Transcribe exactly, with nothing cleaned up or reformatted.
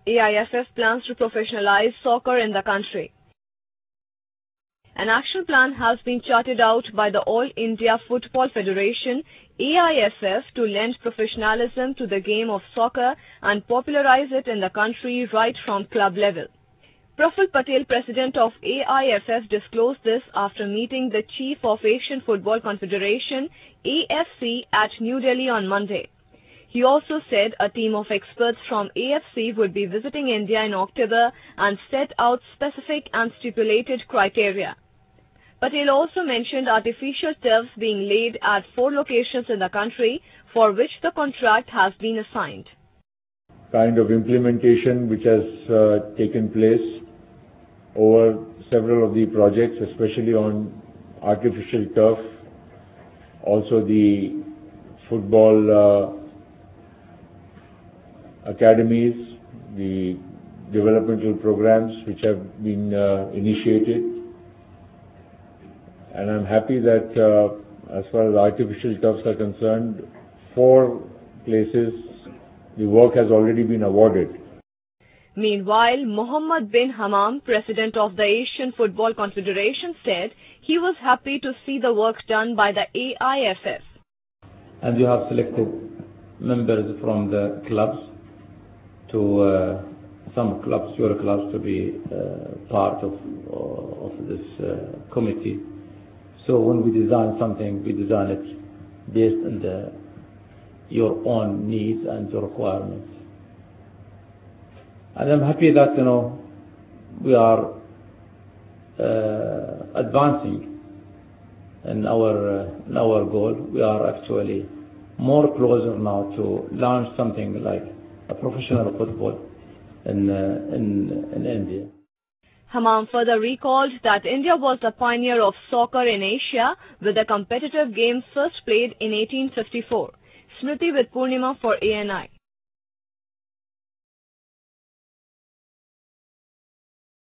A I F F plans to professionalize soccer in the country. An action plan has been charted out by the All India Football Federation, A I F F, to lend professionalism to the game of soccer and popularize it in the country right from club level. Praful Patel, president of A I F F, disclosed this after meeting the chief of Asian Football Confederation, A F C, at New Delhi on Monday. He also said a team of experts from A F C would be visiting India in October and set out specific and stipulated criteria. Patel also mentioned artificial turfs being laid at four locations in the country for which the contract has been assigned. Kind of implementation which has uh, taken place over several of the projects, especially on artificial turf, also the football uh, academies, the developmental programs which have been uh, initiated. And I'm happy that uh, as far as artificial turfs are concerned, four places the work has already been awarded. Meanwhile, Mohammed bin Hammam, president of the Asian Football Confederation, said he was happy to see the work done by the A I F F. And you have selected members from the clubs to uh, some clubs, your clubs, to be uh, part of, uh, of this uh, committee. So when we design something, we design it based on the, your own needs and your requirements. And I'm happy that, you know, we are uh, advancing in our, uh, in our goal. We are actually more closer now to launch something like a professional football in, uh, in, in India. Hammam further recalled that India was the pioneer of soccer in Asia, with the competitive game first played in eighteen fifty-four. Smriti with Purnima for A N I.